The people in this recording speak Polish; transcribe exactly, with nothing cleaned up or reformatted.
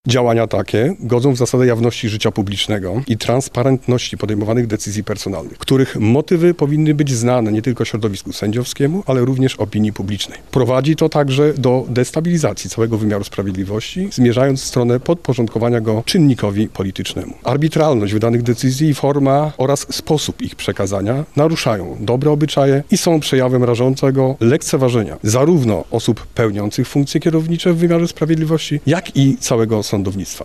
Działania takie godzą w zasadę jawności życia publicznego i transparentności podejmowanych decyzji personalnych, których motywy powinny być znane nie tylko środowisku sędziowskiemu, ale również opinii publicznej. Prowadzi to także do destabilizacji całego wymiaru sprawiedliwości, zmierzając w stronę podporządkowania go czynnikowi politycznemu. Arbitralność wydanych decyzji i forma oraz sposób ich przekazania naruszają dobre obyczaje i są przejawem rażącego lekceważenia zarówno osób pełniących funkcje kierownicze w wymiarze sprawiedliwości, jak i całego sądownictwa.